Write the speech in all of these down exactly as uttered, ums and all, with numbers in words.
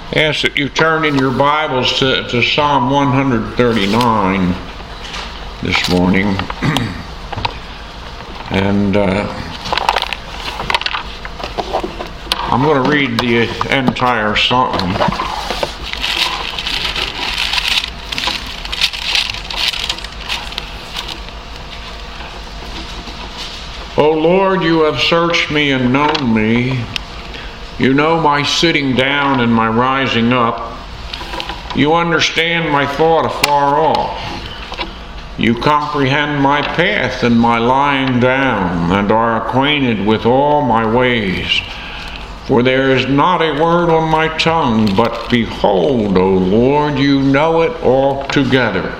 Ask that you turn in your Bibles to, to Psalm one thirty-nine this morning. and uh, I'm going to read the entire psalm. O Lord, you have searched me and known me. You know my sitting down and my rising up. You understand my thought afar off. You comprehend my path and my lying down, and are acquainted with all my ways. For there is not a word on my tongue, but behold, O Lord, you know it altogether.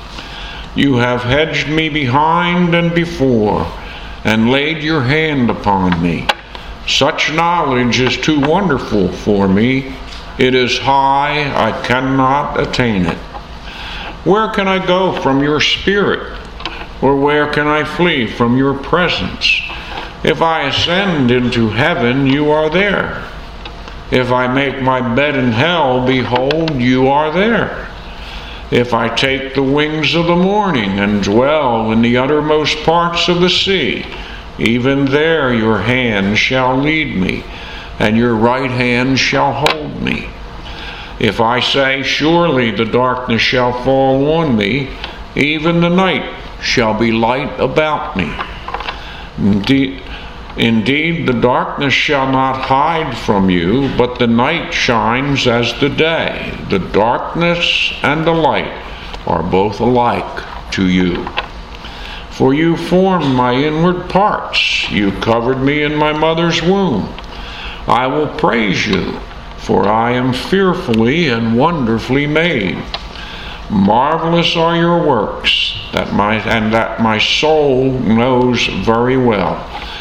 You have hedged me behind and before, and laid your hand upon me. Such knowledge is too wonderful for me. It is high, I cannot attain it. Where can I go from your spirit? Or where can I flee from your presence? If I ascend into heaven, you are there. If I make my bed in hell, behold, you are there. If I take the wings of the morning and dwell in the uttermost parts of the sea, even there your hand shall lead me, and your right hand shall hold me. If I say, surely the darkness shall fall on me, even the night shall be light about me. Indeed, indeed, the darkness shall not hide from you, but the night shines as the day. The darkness and the light are both alike to you. For you formed my inward parts. You covered me in my mother's womb. I will praise you, for I am fearfully and wonderfully made. Marvelous are your works, that my and that my soul knows very well.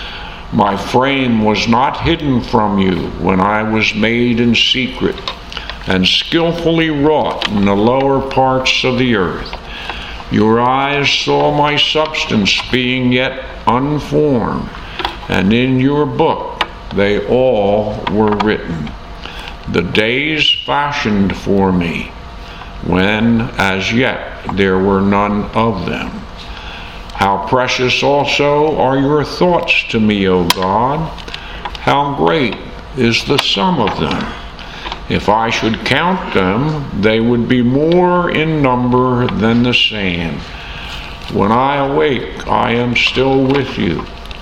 My frame was not hidden from you when I was made in secret, and skillfully wrought in the lower parts of the earth. Your eyes saw my substance being yet unformed, and in your book they all were written, the days fashioned for me, when as yet there were none of them. How precious also are your thoughts to me, O God! How great is the sum of them! If I should count them, they would be more in number than the sand. When I awake, I am still with you.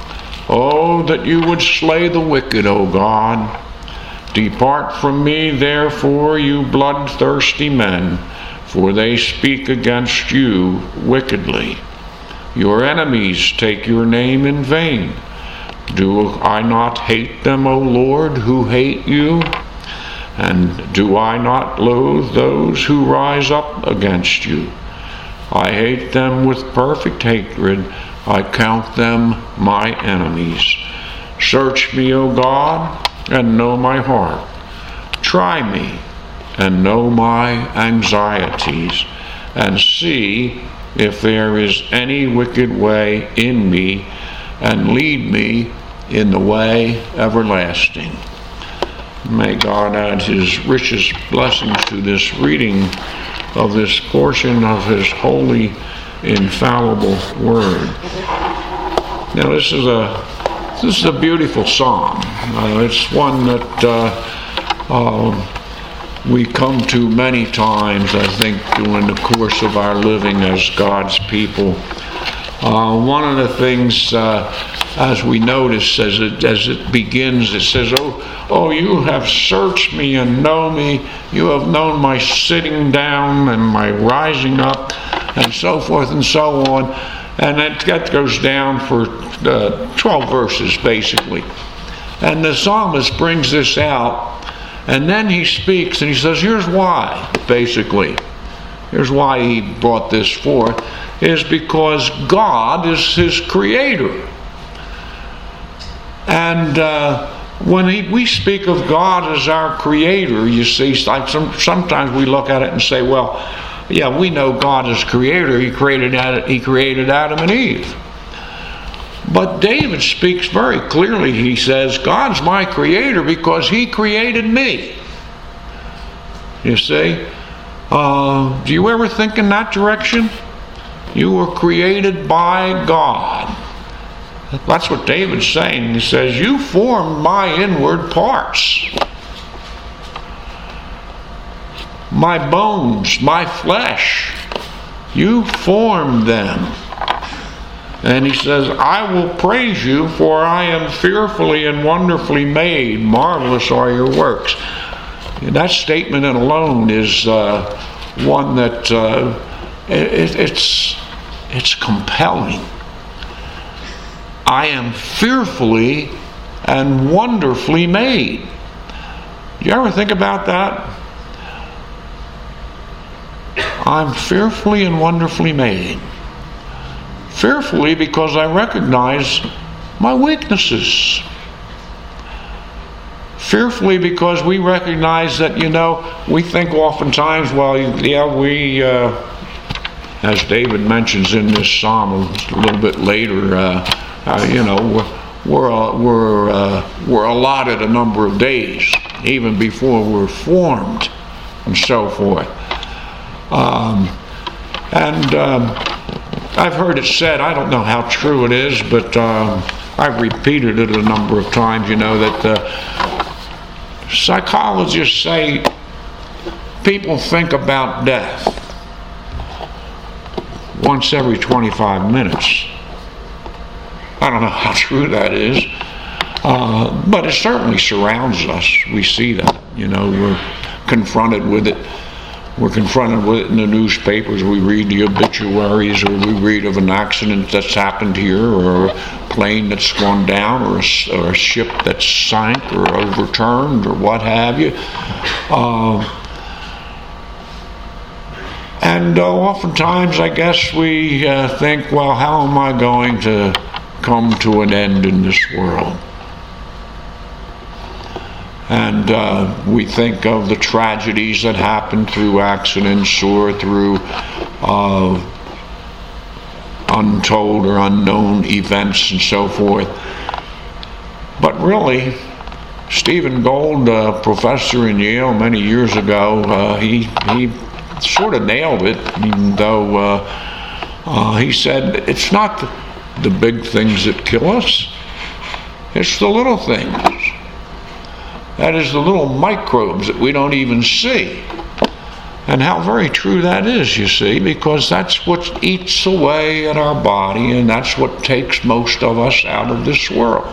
Oh, that you would slay the wicked, O God! Depart from me, therefore, you bloodthirsty men, for they speak against you wickedly. Your enemies take your name in vain. Do I not hate them, O Lord, who hate you? And do I not loathe those who rise up against you? I hate them with perfect hatred. I count them my enemies. Search me, O God, and know my heart. Try me and know my anxieties, and see if there is any wicked way in me, and lead me in the way everlasting. May God add his richest blessings to this reading of this portion of his holy, infallible word. Now, this is a this is a beautiful psalm. Uh, it's one that uh, uh, we come to many times, I think, during the course of our living as God's people. Uh, one of the things, uh, as we notice as it as it begins, it says, "Oh, oh, you have searched me and know me. You have known my sitting down and my rising up," and so forth and so on. And that, that goes down for uh, twelve verses, basically. And the psalmist brings this out, and then he speaks, and he says, here's why, basically. Here's why he brought this forth, is because God is his creator. And uh, when he, we speak of God as our creator, you see, like some, sometimes we look at it and say, well, yeah, we know God is creator. He created Adam, he created Adam and Eve. But David speaks very clearly. He says, God's my creator because he created me. You see? Uh, do you ever think in that direction? You were created by God. That's what David's saying. He says, you formed my inward parts. My bones, my flesh. You formed them. And he says, I will praise you, for I am fearfully and wonderfully made. Marvelous are your works. And that statement alone is uh, one that uh, it, it's, it's compelling. I am fearfully and wonderfully made. Do you ever think about that? I'm fearfully and wonderfully made. Fearfully because I recognize my weaknesses. Fearfully because we recognize that, you know, we think oftentimes, well, yeah, we, uh, as David mentions in this psalm a little bit later, uh, uh, you know, we're, we're, uh, we're, uh, we're allotted a number of days, even before we're formed, and so forth. Um, and um, I've heard it said, I don't know how true it is, but um, I've repeated it a number of times, you know, that uh, psychologists say people think about death once every twenty-five minutes. I don't know how true that is, uh, but it certainly surrounds us. We see that, you know, we're confronted with it. We're confronted with it in the newspapers. We read the obituaries, or we read of an accident that's happened here, or a plane that's gone down, or a, or a ship that's sank or overturned, or what have you. Uh, and uh, oftentimes, I guess we uh, think, well, how am I going to come to an end in this world? And uh, we think of the tragedies that happen through accidents or through uh, untold or unknown events and so forth. But really, Stephen Gould, a professor in Yale many years ago, uh, he he sort of nailed it, even though uh, uh, he said it's not the, the big things that kill us, it's the little things. That is, the little microbes that we don't even see. And how very true that is, you see, because that's what eats away at our body, and that's what takes most of us out of this world.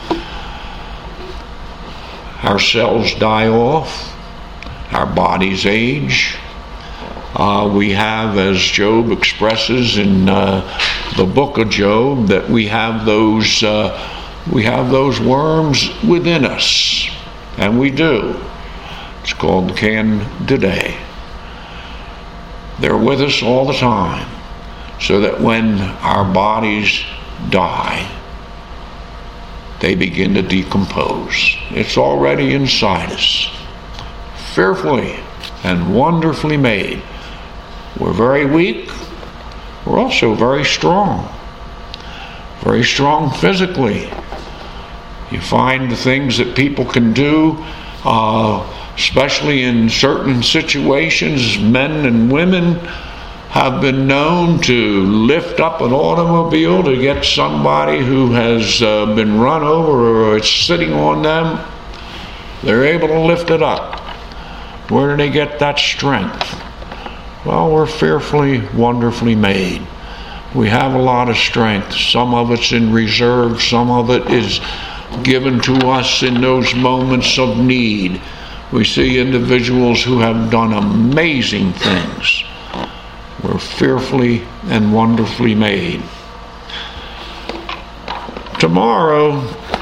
Our cells die off, our bodies age. Uh, we have, as Job expresses in uh, the book of Job, that we have those uh, we have those worms within us. And we do. It's called the Candidae. They're with us all the time, so that when our bodies die, they begin to decompose. It's already inside us. Fearfully and wonderfully made. We're very weak. We're also very strong. Very strong physically. You find the things that people can do, uh, especially in certain situations. Men and women have been known to lift up an automobile to get somebody who has uh, been run over or it's sitting on them. They're able to lift it up. Where do they get that strength? Well, we're fearfully, wonderfully made. We have a lot of strength. Some of it's in reserve. Some of it is given to us in those moments of need. We see individuals who have done amazing things. We're fearfully and wonderfully made. Tomorrow,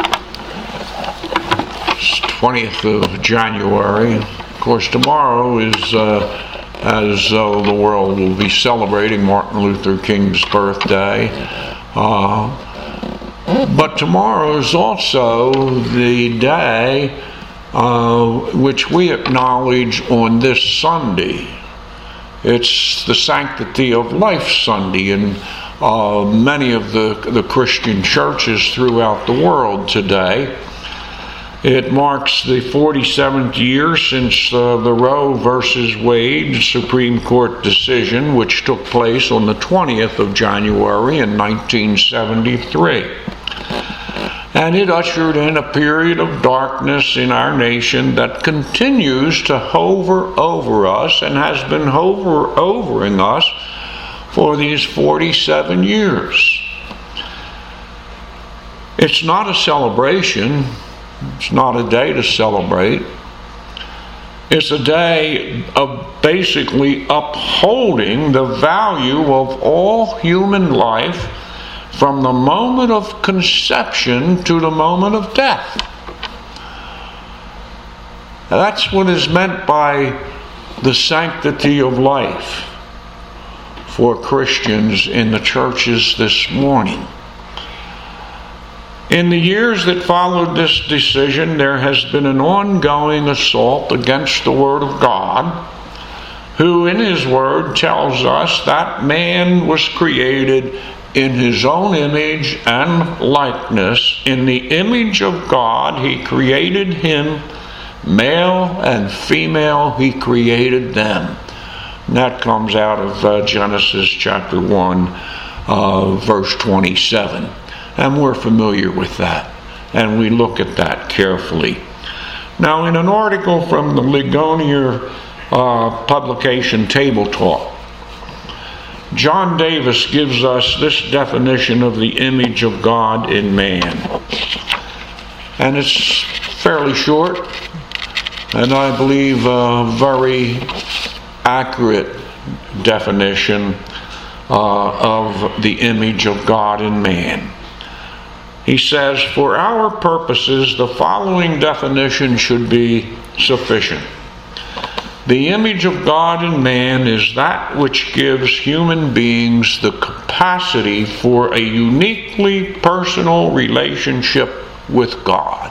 twentieth of January, of course, tomorrow is uh, as uh, the world will be celebrating Martin Luther King's birthday. Uh, But tomorrow is also the day uh, which we acknowledge on this Sunday. It's the Sanctity of Life Sunday in uh, many of the, the Christian churches throughout the world today. It marks the forty-seventh year since uh, the Roe versus Wade Supreme Court decision, which took place on the twentieth of January in nineteen seventy-three. And it ushered in a period of darkness in our nation that continues to hover over us and has been hover overing us for these forty-seven years. It's not a celebration. It's not a day to celebrate. It's a day of basically upholding the value of all human life from the moment of conception to the moment of death. That's what is meant by the sanctity of life for Christians in the churches this morning. In the years that followed this decision, there has been an ongoing assault against the Word of God, who in His Word tells us that man was created in His own image and likeness. In the image of God, He created him, male and female, He created them. And that comes out of uh, Genesis chapter one, uh, verse twenty-seven. And we're familiar with that, and we look at that carefully. Now, in an article from the Ligonier uh, publication Table Talk, John Davis gives us this definition of the image of God in man. And it's fairly short, and I believe a very accurate definition uh, of the image of God in man. He says, for our purposes, the following definition should be sufficient. The image of God in man is that which gives human beings the capacity for a uniquely personal relationship with God.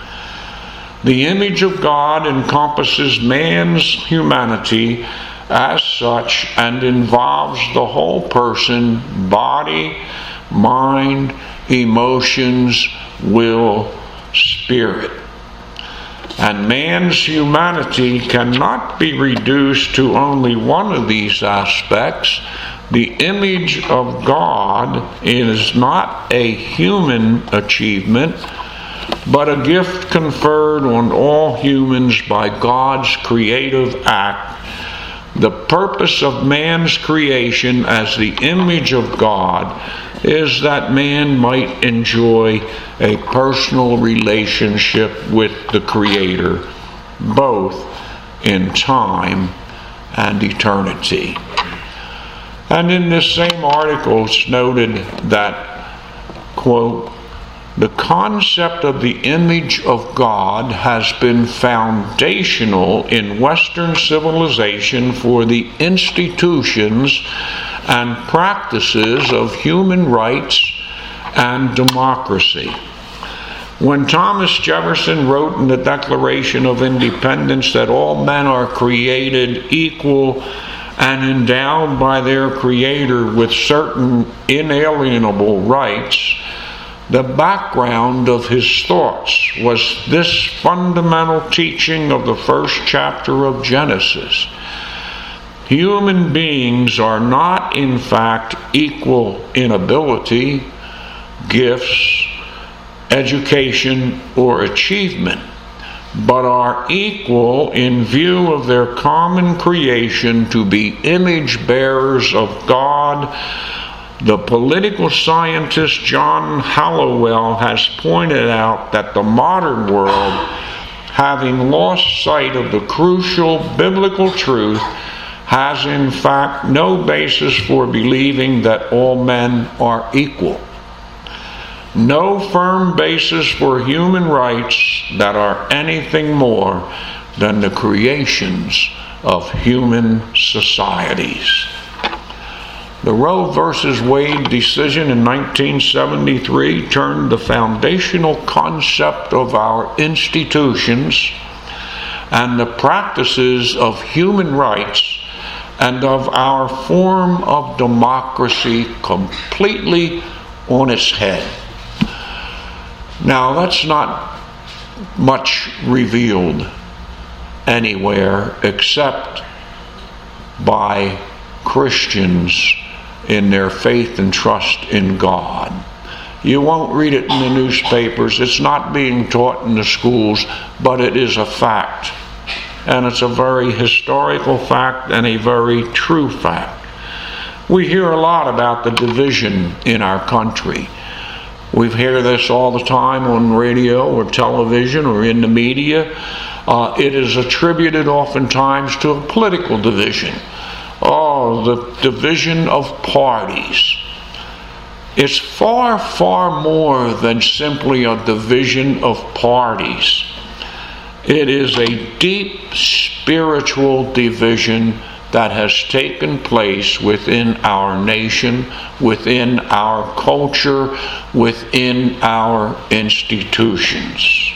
The image of God encompasses man's humanity as such and involves the whole person, body, mind, emotions, will, spirit. And man's humanity cannot be reduced to only one of these aspects. The image of God is not a human achievement, but a gift conferred on all humans by God's creative act. The purpose of man's creation as the image of God is that man might enjoy a personal relationship with the Creator, both in time and eternity. And in this same article, it's noted that, quote, the concept of the image of God has been foundational in Western civilization for the institutions and practices of human rights and democracy. When Thomas Jefferson wrote in the Declaration of Independence that all men are created equal and endowed by their Creator with certain inalienable rights, the background of his thoughts was this fundamental teaching of the first chapter of Genesis. Human beings are not, in fact, equal in ability, gifts, education, or achievement, but are equal in view of their common creation to be image bearers of God. The political scientist John Hallowell has pointed out that the modern world, having lost sight of the crucial biblical truth, has in fact no basis for believing that all men are equal. No firm basis for human rights that are anything more than the creations of human societies. The Roe versus Wade decision in nineteen seventy-three turned the foundational concept of our institutions and the practices of human rights and of our form of democracy completely on its head. Now, that's not much revealed anywhere except by Christians in their faith and trust in God. You won't read it in the newspapers. It's not being taught in the schools, but it is a fact. And it's a very historical fact and a very true fact. We hear a lot about the division in our country. We hear this all the time on radio or television or in the media. Uh, it is attributed oftentimes to a political division. Oh, the division of parties. It's far, far more than simply a division of parties. It is a deep spiritual division that has taken place within our nation, within our culture, within our institutions.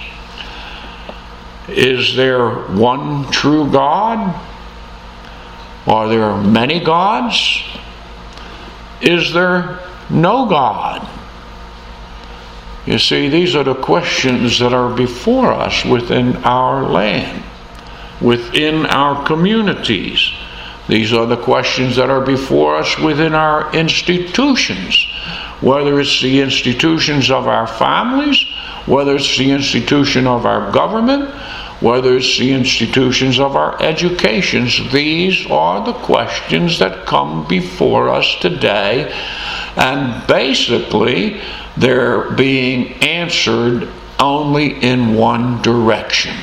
Is there one true God? Are there many gods? Is there no God? You see, these are the questions that are before us within our land, within our communities. These are the questions that are before us within our institutions, whether it's the institutions of our families, whether it's the institution of our government, whether it's the institutions of our educations. These are the questions that come before us today, and basically they're being answered only in one direction.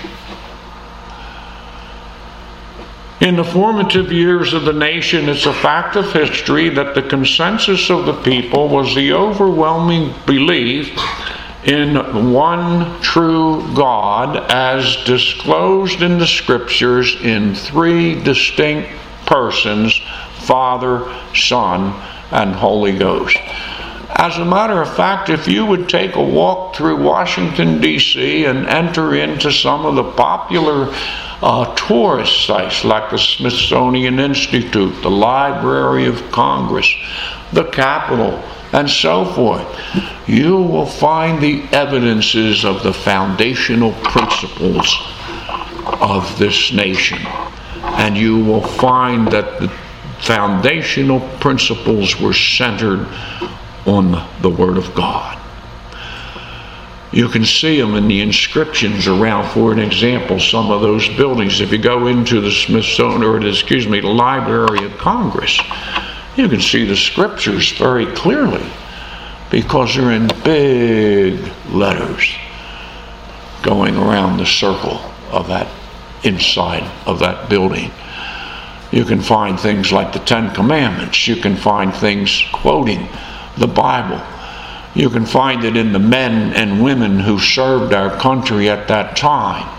In the formative years of the nation, it's a fact of history that the consensus of the people was the overwhelming belief in one true God as disclosed in the Scriptures in three distinct persons, Father, Son, and Holy Ghost. As a matter of fact, if you would take a walk through Washington, D C and enter into some of the popular uh, tourist sites like the Smithsonian Institute, the Library of Congress, the Capitol, and so forth, you will find the evidences of the foundational principles of this nation. And you will find that the foundational principles were centered on the Word of God. You can see them in the inscriptions around, for an example, some of those buildings. If you go into the Smithsonian, or excuse me, the Library of Congress, you can see the Scriptures very clearly because they're in big letters going around the circle of that inside of that building. You can find things like the Ten Commandments. You can find things quoting the Bible. You can find it in the men and women who served our country at that time.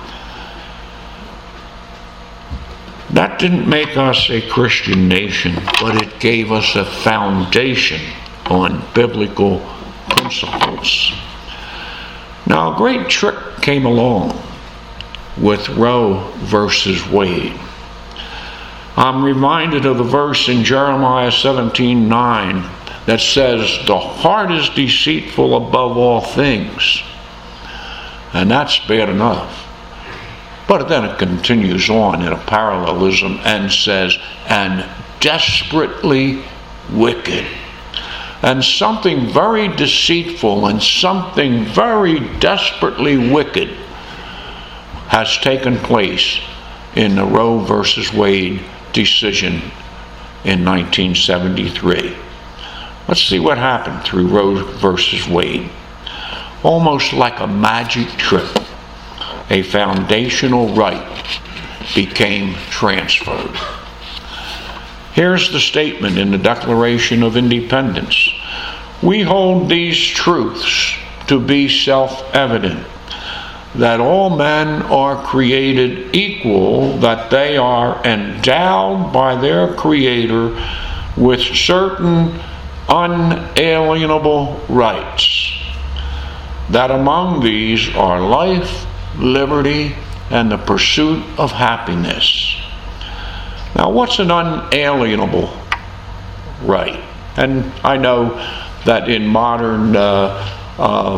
That didn't make us a Christian nation, but it gave us a foundation on biblical principles. Now, a great trick came along with Roe versus Wade. I'm reminded of the verse in Jeremiah seventeen nine that says, "The heart is deceitful above all things." And that's bad enough. But then it continues on in a parallelism and says, "and desperately wicked." And something very deceitful and something very desperately wicked has taken place in the Roe versus Wade decision in nineteen seventy-three. Let's see what happened through Roe versus Wade. Almost like a magic trick, a foundational right became transferred. Here's the statement in the Declaration of Independence. "We hold these truths to be self-evident, that all men are created equal, that they are endowed by their Creator with certain unalienable rights, that among these are life, liberty, and the pursuit of happiness." Now, what's an unalienable right? And I know that in modern uh, uh,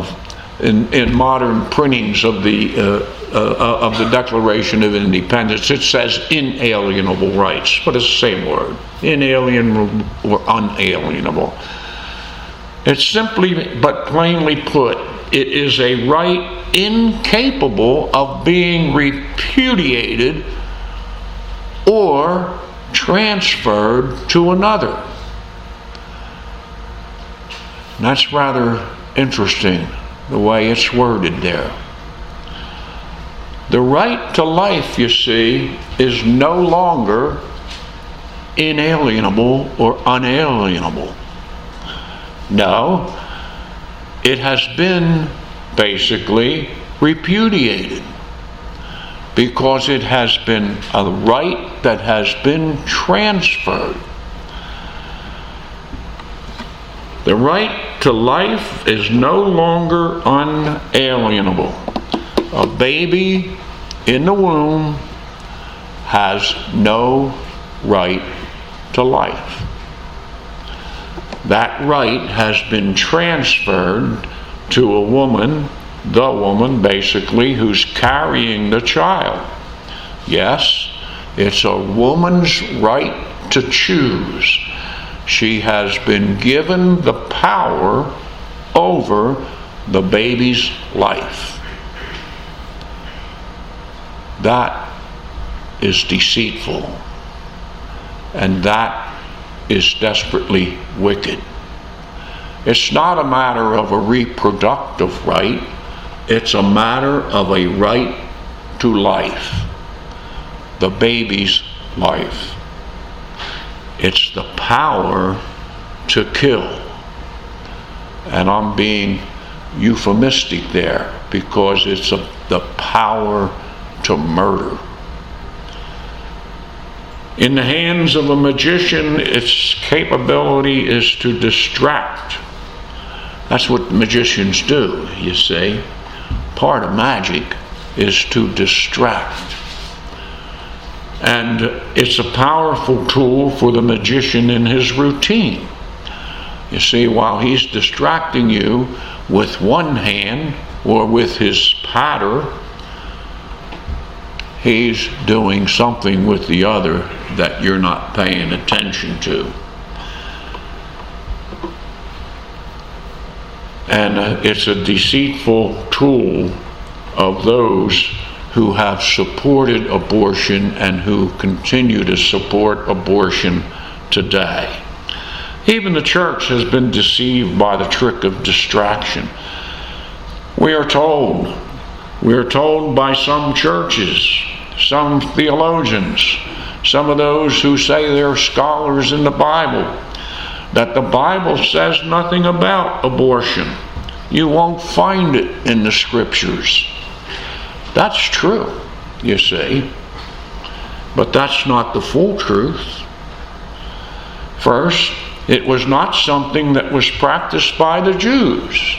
in, in modern printings of the uh, uh, of the Declaration of Independence, it says inalienable rights, but it's the same word, inalienable or unalienable. It's simply, but plainly put, it is a right incapable of being repudiated or transferred to another. And that's rather interesting, the way it's worded there. The right to life, you see, is no longer inalienable or unalienable. No, it has been basically repudiated because it has been a right that has been transferred. The right to life is no longer unalienable. A baby in the womb has no right to life. That right has been transferred to a woman, the woman basically, who's carrying the child. Yes, it's a woman's right to choose. She has been given the power over the baby's life. That is deceitful, and that is desperately wicked. It's not a matter of a reproductive right, it's a matter of a right to life, the baby's life. It's the power to kill. And I'm being euphemistic there because it's a, the power to murder. In the hands of a magician, its capability is to distract. That's what magicians do, you see. Part of magic is to distract. And it's a powerful tool for the magician in his routine. You see, while he's distracting you with one hand or with his patter, he's doing something with the other that you're not paying attention to. And uh, it's a deceitful tool of those who have supported abortion and who continue to support abortion today. Even the church has been deceived by the trick of distraction. We are told, we are told by some churches, some theologians, some of those who say they're scholars in the Bible, that the Bible says nothing about abortion. You won't find it in the scriptures. That's true, you see, but that's not the full truth. First, it was not something that was practiced by the Jews.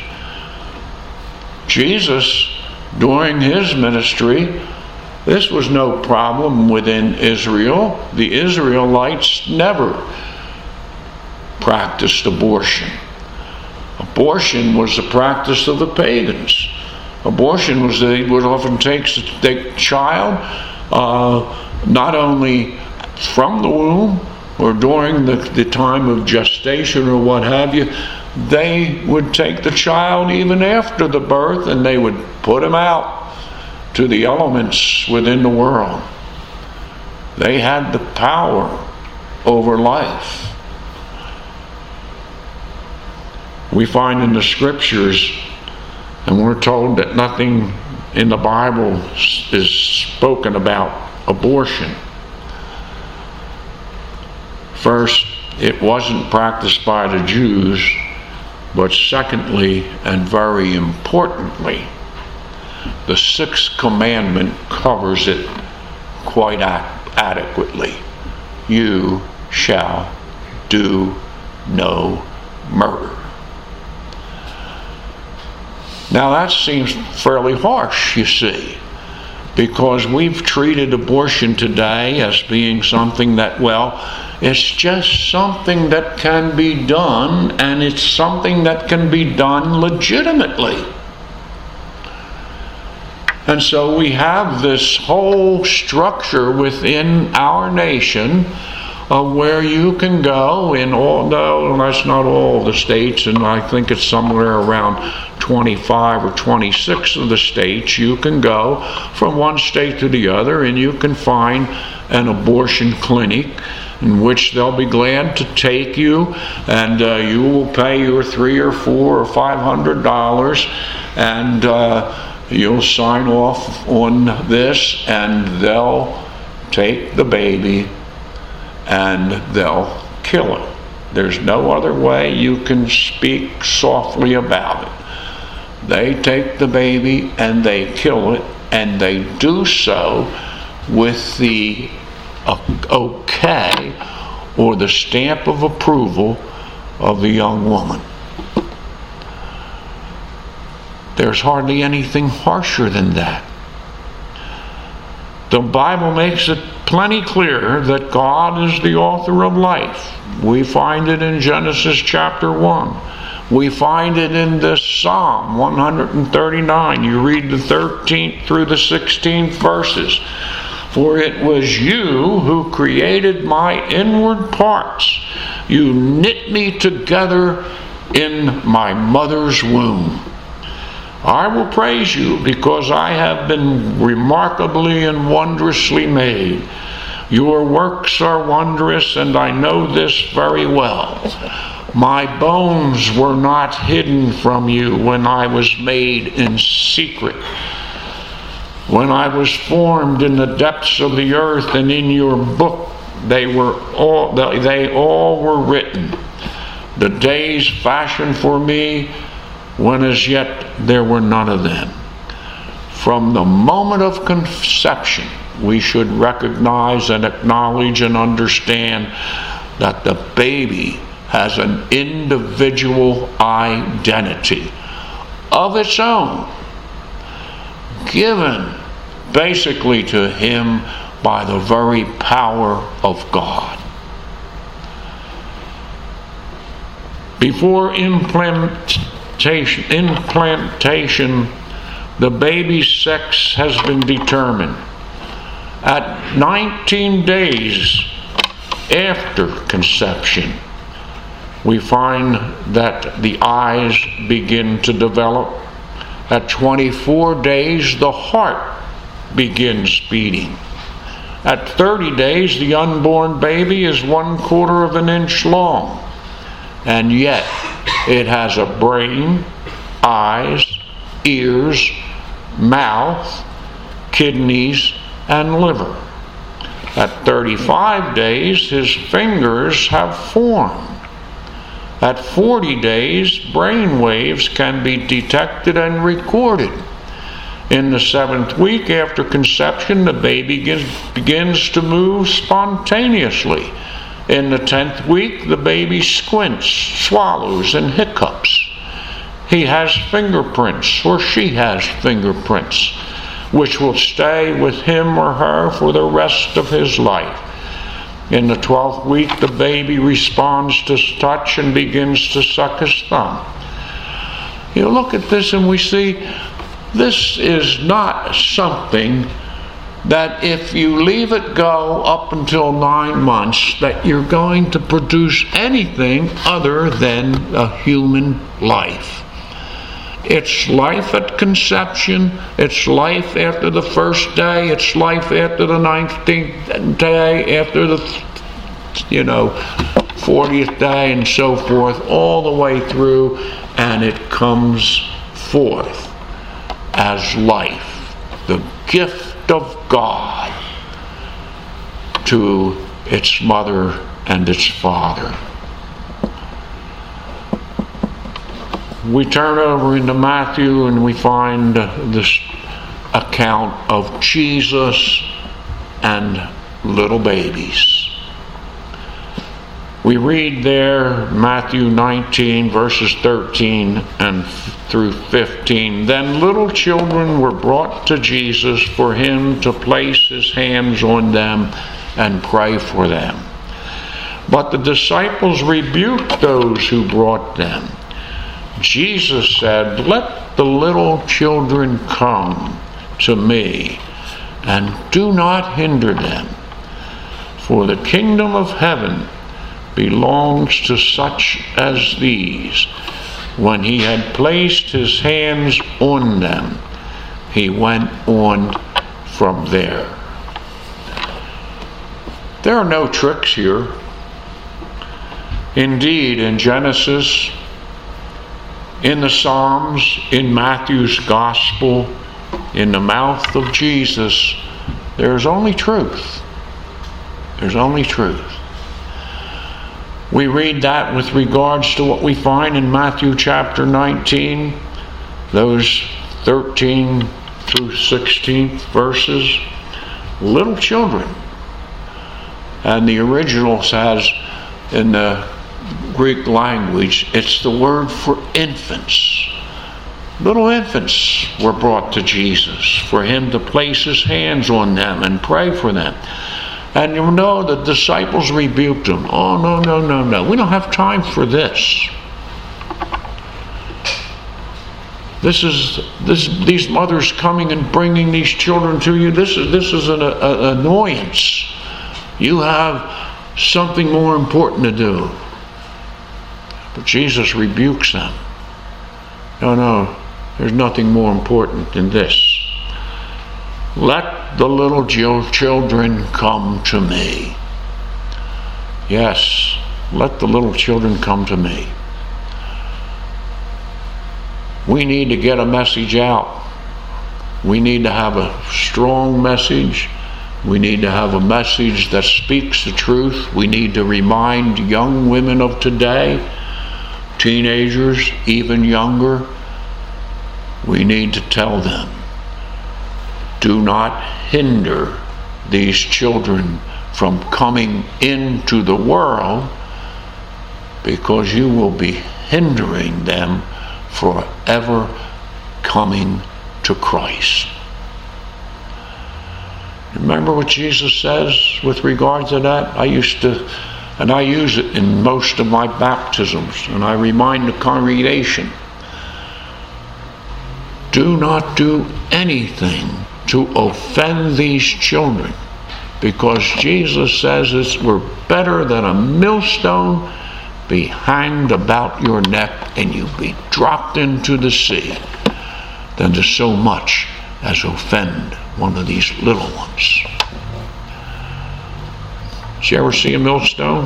Jesus, during his ministry, this was no problem within Israel. The Israelites never practiced abortion. Abortion was the practice of the pagans. Abortion was they would often take the child uh, not only from the womb or during the, the time of gestation or what have you. They would take the child even after the birth and they would put him out to the elements within the world. They had the power over life. We find in the scriptures, and we're told that nothing in the Bible is spoken about abortion. First, it wasn't practiced by the Jews, but secondly, and very importantly, the sixth commandment covers it quite adequately. You shall do no murder. Now that seems fairly harsh, you see, because we've treated abortion today as being something that, well, it's just something that can be done, and it's something that can be done legitimately. And so we have this whole structure within our nation of where you can go in all, no, that's not all the states, and I think it's somewhere around twenty-five or twenty-six of the states. You can go from one state to the other and you can find an abortion clinic in which they'll be glad to take you, and uh, you will pay your three or four or five hundred dollars, and uh, you'll sign off on this, and they'll take the baby and they'll kill it. There's no other way you can speak softly about it. They take the baby and they kill it, and they do so with the uh, okay or the stamp of approval of the young woman. There's hardly anything harsher than that. The Bible makes it plenty clear that God is the author of life. We find it in Genesis chapter one. We find it in this Psalm one thirty-nine. You read the thirteenth through the sixteenth verses. For it was you who created my inward parts. You knit me together in my mother's womb. I will praise you because I have been remarkably and wondrously made. Your works are wondrous, and I know this very well. My bones were not hidden from you when I was made in secret. When I was formed in the depths of the earth, and in your book they were all they all were written. The days fashioned for me, when as yet there were none of them. From the moment of conception, we should recognize and acknowledge and understand that the baby has an individual identity of its own, given basically to him by the very power of God. Before implantation, implantation, the baby's sex has been determined. At nineteen days after conception, we find that the eyes begin to develop. At twenty-four days, the heart begins beating. At thirty days, the unborn baby is one quarter of an inch long, and yet it has a brain, eyes, ears, mouth, kidneys, and liver. At thirty-five days, his fingers have formed. At forty days, brain waves can be detected and recorded. In the seventh week after conception, the baby begins, begins to move spontaneously. In the tenth week, the baby squints, swallows, and hiccups. He has fingerprints, or she has fingerprints, which will stay with him or her for the rest of his life. In the twelfth week, the baby responds to touch and begins to suck his thumb. You look at this and we see this is not something that if you leave it go up until nine months, that you're going to produce anything other than a human life. It's life at conception, it's life after the first day, it's life after the nineteenth day, after the, you know, fortieth day, and so forth, all the way through, and it comes forth as life, the gift of God to its mother and its father. We turn over into Matthew and we find this account of Jesus and little babies. We read there Matthew nineteen verses thirteen and through fifteen. Then little children were brought to Jesus for him to place his hands on them and pray for them. But the disciples rebuked those who brought them. Jesus said, "Let the little children come to me, and do not hinder them. For the kingdom of heaven belongs to such as these. When he had placed his hands on them, he went on from there. There are no tricks here. Indeed, in Genesis, in the Psalms, in Matthew's Gospel, in the mouth of Jesus, there's only truth. There's only truth. We read that with regards to what we find in Matthew chapter nineteen, those thirteen through sixteen verses. Little children. And the original says in the Greek language, it's the word for infants. Little infants were brought to Jesus for him to place his hands on them and pray for them. And you know, the disciples rebuked him. Oh, no, no, no, no. We don't have time for this. This is this. These mothers coming and bringing these children to you. This is this is an, a, an annoyance. You have something more important to do. But Jesus rebukes them. No, no. There's nothing more important than this. Let the little children come to me. Yes, let the little children come to me. We need to get a message out. We need to have a strong message. We need to have a message that speaks the truth. We need to remind young women of today, teenagers, even younger. We need to tell them, do not hinder these children from coming into the world, because you will be hindering them forever coming to Christ. Remember what Jesus says with regard to that? I used to, and I use it in most of my baptisms, and I remind the congregation, do not do anything to offend these children, because Jesus says it's we're better than a millstone be hanged about your neck and you be dropped into the sea than to so much as offend one of these little ones. Did you ever see a millstone?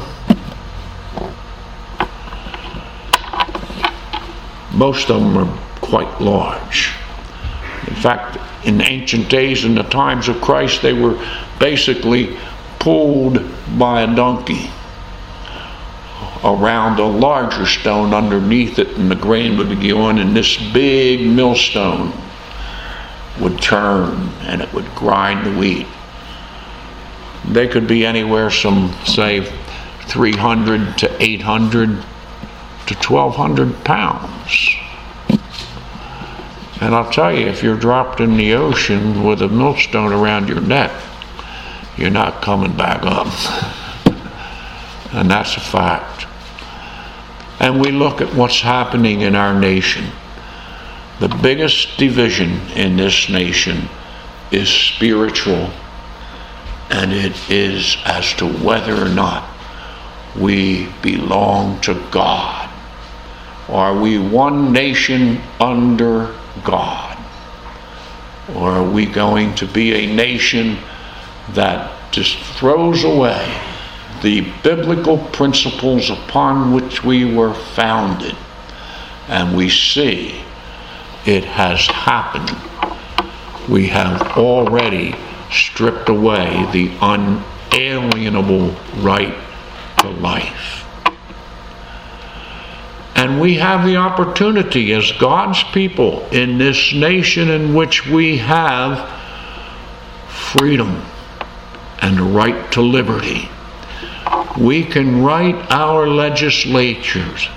Most of them are quite large. In fact, in ancient days, in the times of Christ, they were basically pulled by a donkey around a larger stone underneath it, and the grain would be on, and this big millstone would turn and it would grind the wheat. They could be anywhere from, say, three hundred to eight hundred to twelve hundred pounds. And I'll tell you, if you're dropped in the ocean with a millstone around your neck, you're not coming back up. And that's a fact. And we look at what's happening in our nation. The biggest division in this nation is spiritual, and it is as to whether or not we belong to God. Are we one nation under God? Or are we going to be a nation that just throws away the biblical principles upon which we were founded? And we see it has happened. We have already stripped away the unalienable right to life. And we have the opportunity as God's people in this nation in which we have freedom and the right to liberty. We can write our legislatures,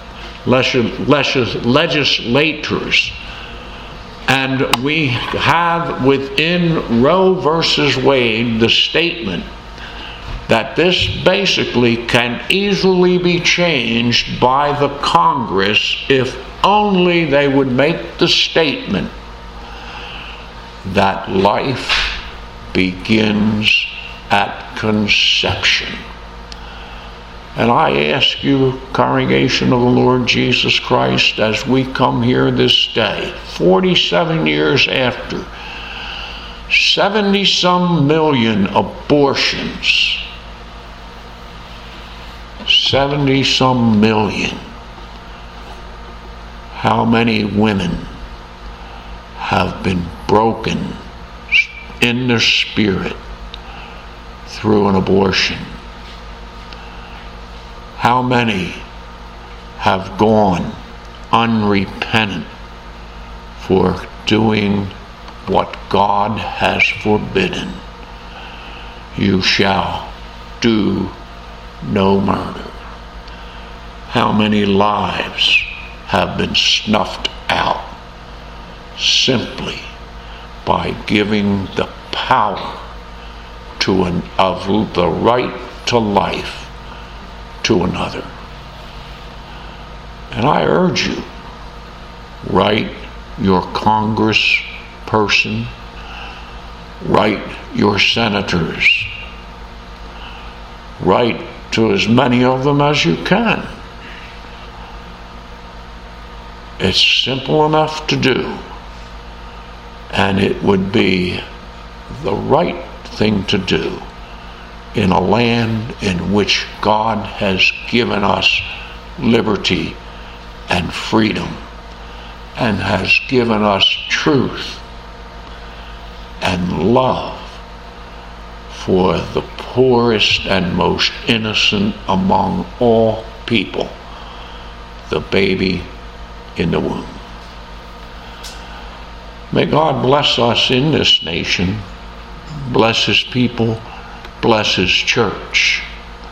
legislators, and we have within Roe versus Wade the statement that this basically can easily be changed by the Congress if only they would make the statement that life begins at conception. And I ask you, congregation of the Lord Jesus Christ, as we come here this day, forty-seven years after, seventy-some million abortions, seventy-some million, how many women have been broken in their spirit through an abortion? How many have gone unrepentant for doing what God has forbidden? You shall do no murder. How many lives have been snuffed out simply by giving the power to an, of the right to life to another? And I urge you, write your Congress person, write your senators, write to as many of them as you can. It's simple enough to do, and it would be the right thing to do in a land in which God has given us liberty and freedom, and has given us truth and love for the poorest and most innocent among all people, the baby in the womb. May God bless us in this nation, bless His people, bless His church.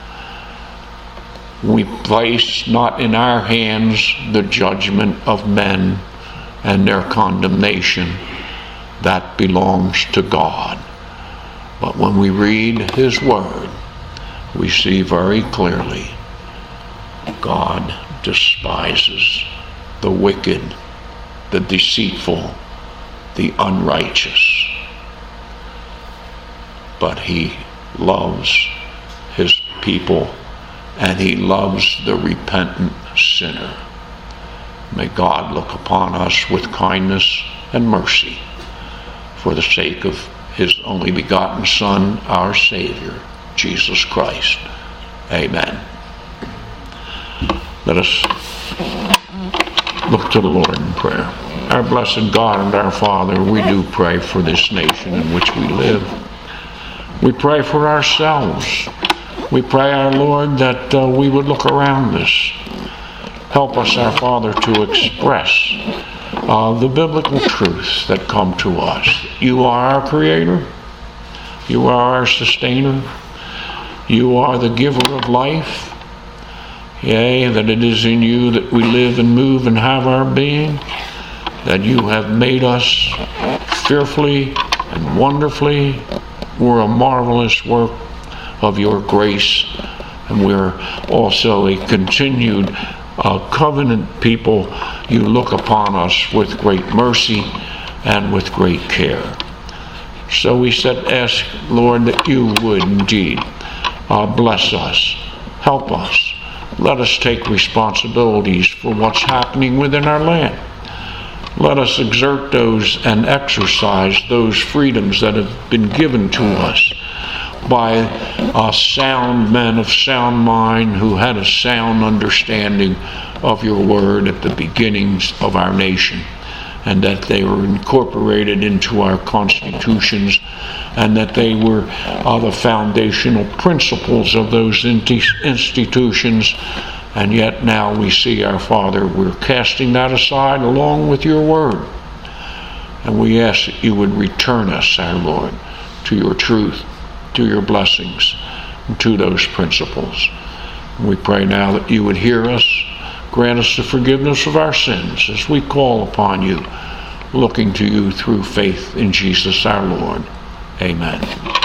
We place not in our hands the judgment of men and their condemnation. That belongs to God. But when we read His Word, we see very clearly God despises the wicked, the deceitful, the unrighteous. But He loves His people, and He loves the repentant sinner. May God look upon us with kindness and mercy for the sake of His only begotten Son, our Savior, Jesus Christ. Amen. Let us look to the Lord in prayer. Our blessed God and our Father, we do pray for this nation in which we live. We pray for ourselves. We pray, our Lord, that uh, we would look around us. Help us, our Father, to express uh, the biblical truths that come to us. You are our Creator. You are our Sustainer. You are the giver of life. Yea, that it is in You that we live and move and have our being. That You have made us fearfully and wonderfully. We're a marvelous work of Your grace, and we're also a continued uh, covenant people. You look upon us with great mercy and with great care. So we said, ask, Lord, that You would indeed uh, bless us, help us. Let us take responsibilities for what's happening within our land. Let us exert those and exercise those freedoms that have been given to us by uh, sound men of sound mind who had a sound understanding of Your Word at the beginnings of our nation, and that they were incorporated into our constitutions, and that they were uh, the foundational principles of those institutions. And yet now we see, our Father, we're casting that aside along with Your Word. And we ask that You would return us, our Lord, to Your truth, to Your blessings, and to those principles. And we pray now that You would hear us, grant us the forgiveness of our sins as we call upon You, looking to You through faith in Jesus our Lord. Amen.